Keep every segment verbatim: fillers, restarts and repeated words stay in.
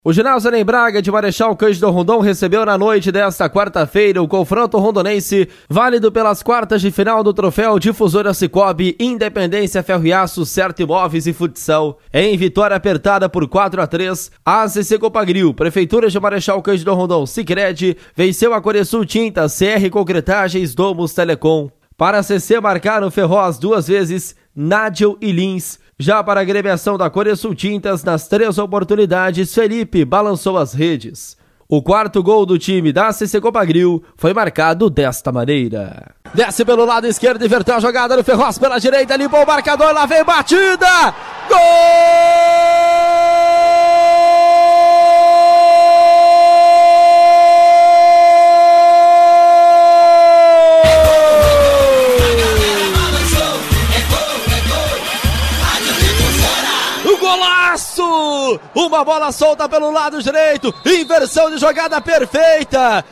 O ginásio Arém Braga de Marechal Cândido Rondon recebeu na noite desta quarta-feira o confronto rondonense, válido pelas quartas de final do troféu Difusora Cicobi, Independência Ferro e Aço, Certo Imóveis e Futsal. Em vitória apertada por quatro a três, a A C C Copagril, Prefeitura de Marechal Cândido Rondon, Sicredi, venceu a Coresul Tintas, C R Concretagens, Domus Telecom. Para a C C marcaram Ferroz duas vezes, Nádio e Lins. Já para a agremiação da Coresul Tintas, nas três oportunidades, Felipe balançou as redes. O quarto gol do time da A C C Copagril foi marcado desta maneira. Desce pelo lado esquerdo, inverteu a jogada no Ferroz pela direita, limpou o marcador, lá vem batida! Gol! Golaço! Uma bola solta pelo lado direito, inversão de jogada perfeita,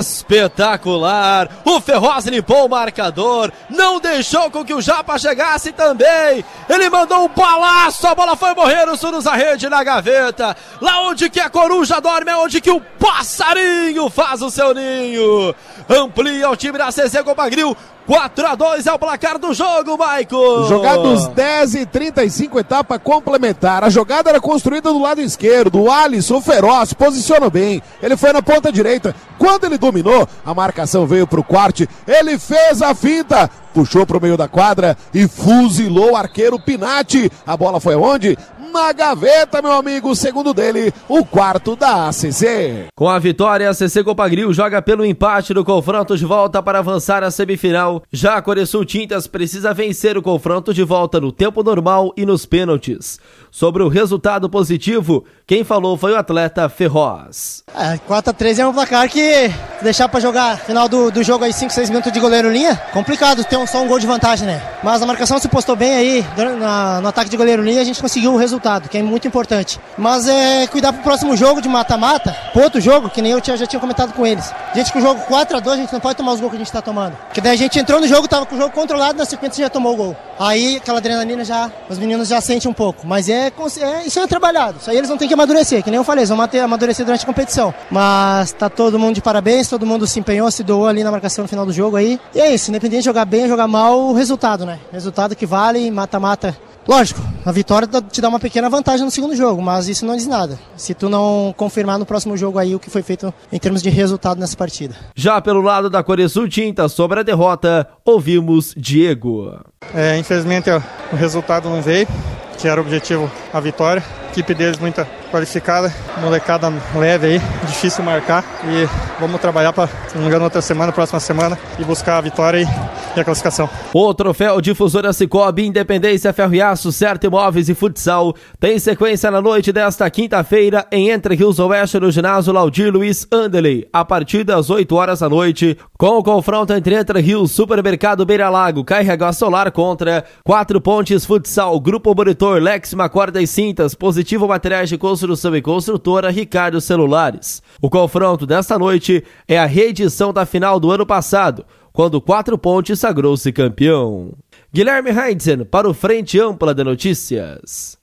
espetacular! O Ferroz limpou o marcador, não deixou com que o Japa chegasse também, ele mandou um balaço, a bola foi morrer no Surus a rede na gaveta, lá onde que a coruja dorme é onde que o passarinho faz o seu ninho, amplia o time da A C C Copagril. quatro a dois é o placar do jogo, Maico. Jogados dez e trinta e cinco, etapa complementar. A jogada era construída do lado esquerdo. O Alisson, o Feroz, posicionou bem. Ele foi na ponta direita. Quando ele dominou, a marcação veio para o corte. Ele fez a finta, puxou para o meio da quadra e fuzilou o arqueiro Pinatti. A bola foi onde? Na gaveta, meu amigo, o segundo dele, o quarto da A C C. Com a vitória, a A C C Copagril joga pelo empate do confronto de volta para avançar à semifinal. Já a Coresul Tintas precisa vencer o confronto de volta no tempo normal e nos pênaltis. Sobre o resultado positivo, quem falou foi o atleta Ferroz. É, quatro a três é um placar que deixar para jogar final do, do jogo aí cinco, seis minutos de goleiro linha, complicado ter um, só um gol de vantagem, né? Mas a marcação se postou bem aí, na, no ataque de goleiro linha a gente conseguiu o resultado, que é muito importante. Mas é cuidar pro próximo jogo de mata-mata, pro outro jogo, que nem eu tinha, já tinha comentado com eles. A gente com o jogo quatro a dois, a gente não pode tomar os gols que a gente tá tomando. Porque daí a gente entrou no jogo, tava com o jogo controlado, na sequência já tomou o gol. Aí aquela adrenalina já, os meninos já sentem um pouco. Mas é, é isso é trabalhado, isso aí eles vão ter que amadurecer, que nem eu falei, eles vão amadurecer durante a competição. Mas tá todo mundo de parabéns, todo mundo se empenhou, se doou ali na marcação no final do jogo aí. E é isso, independente de jogar bem ou jogar mal, o resultado, né? Resultado que vale, mata-mata. Lógico, a vitória te dá uma pequena vantagem no segundo jogo, mas isso não diz nada. Se tu não confirmar no próximo jogo aí o que foi feito em termos de resultado nessa partida. Já pelo lado da Coresul Tintas, sobre a derrota, ouvimos Diego. É, infelizmente o resultado não veio, que era o objetivo, a vitória. A equipe deles muito qualificada, molecada leve aí, difícil marcar e vamos trabalhar para, se não me engano, outra semana, próxima semana e buscar a vitória e, e a classificação. O troféu Difusora Cicobi, Independência Ferro e Aço, Certo Imóveis e Futsal tem sequência na noite desta quinta-feira em Entre Rios Oeste no ginásio Laudir Luiz Anderley, a partir das oito horas da noite, com o confronto entre Entre Rios, Supermercado Beira Lago, K R H Solar contra Quatro Pontes Futsal, Grupo Monitor, Lexima Corda e Cintas, Positivo Materiais de Construção e Construtora, Ricardo Celulares. O confronto desta noite é a reedição da final do ano passado, quando Quatro Pontes sagrou-se campeão. Guilherme Heidzen para o Frente Ampla de Notícias.